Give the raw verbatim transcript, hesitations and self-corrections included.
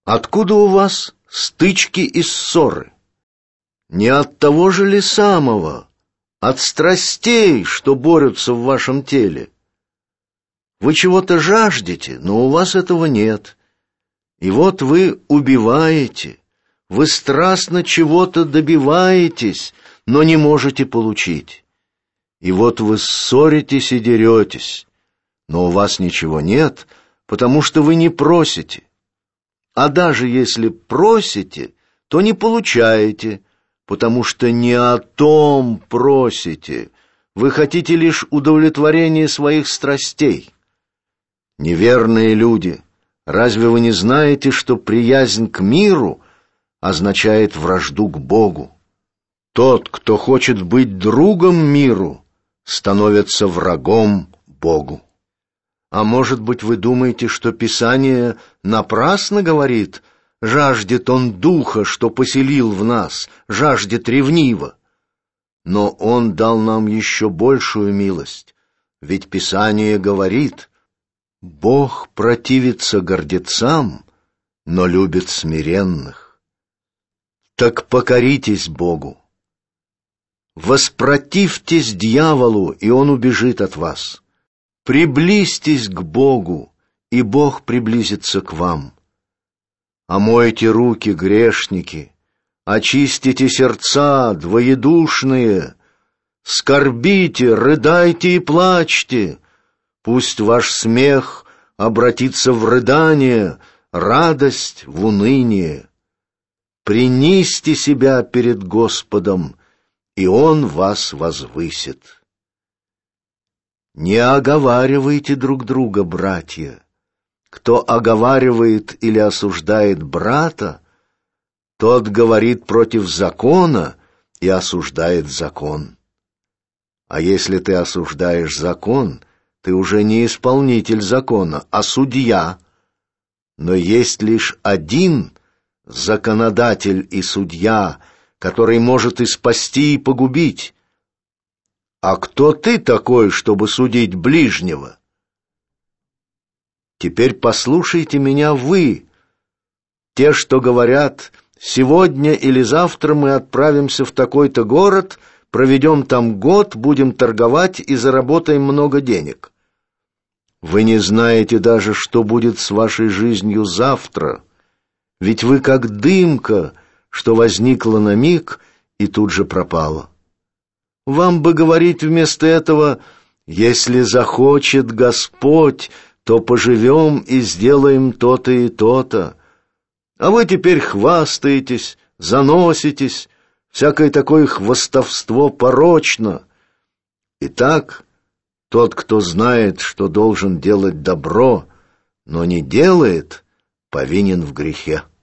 Откуда у вас стычки и ссоры? Не от того же ли самого, от страстей, что борются в вашем теле? Вы чего-то жаждете, но у вас этого нет. И вот вы убиваете, вы страстно чего-то добиваетесь, но не можете получить. И вот вы ссоритесь и деретесь, но у вас ничего нет, потому что вы не просите. А даже если просите, то не получаете, потому что не о том просите. Вы хотите лишь удовлетворения своих страстей. Неверные люди, разве вы не знаете, что приязнь к миру означает вражду к Богу? Тот, кто хочет быть другом миру, становится врагом Богу. А может быть, вы думаете, что Писание напрасно говорит: «Жаждет он духа, что поселил в нас, жаждет ревниво». Но он дал нам еще большую милость, ведь Писание говорит: «Бог противится гордецам, но любит смиренных». Так покоритесь Богу. Воспротивьтесь дьяволу, и он убежит от вас. Приблизьтесь к Богу, и Бог приблизится к вам. Омойте руки, грешники, очистите сердца, двоедушные, скорбите, рыдайте и плачьте. Пусть ваш смех обратится в рыдание, радость в уныние. Принесите себя перед Господом, и Он вас возвысит. Не оговаривайте друг друга, братья. Кто оговаривает или осуждает брата, тот говорит против закона и осуждает закон. А если ты осуждаешь закон, ты уже не исполнитель закона, а судья. Но есть лишь один законодатель и судья, который может и спасти, и погубить. А кто ты такой, чтобы судить ближнего? Теперь послушайте меня вы, те, что говорят: сегодня или завтра мы отправимся в такой-то город, проведем там год, будем торговать и заработаем много денег. Вы не знаете даже, что будет с вашей жизнью завтра, ведь вы как дымка, что возникла на миг и тут же пропала. Вам бы говорить вместо этого: если захочет Господь, то поживем и сделаем то-то и то-то. А вы теперь хвастаетесь, заноситесь, всякое такое хвастовство порочно. Итак, тот, кто знает, что должен делать добро, но не делает, повинен в грехе.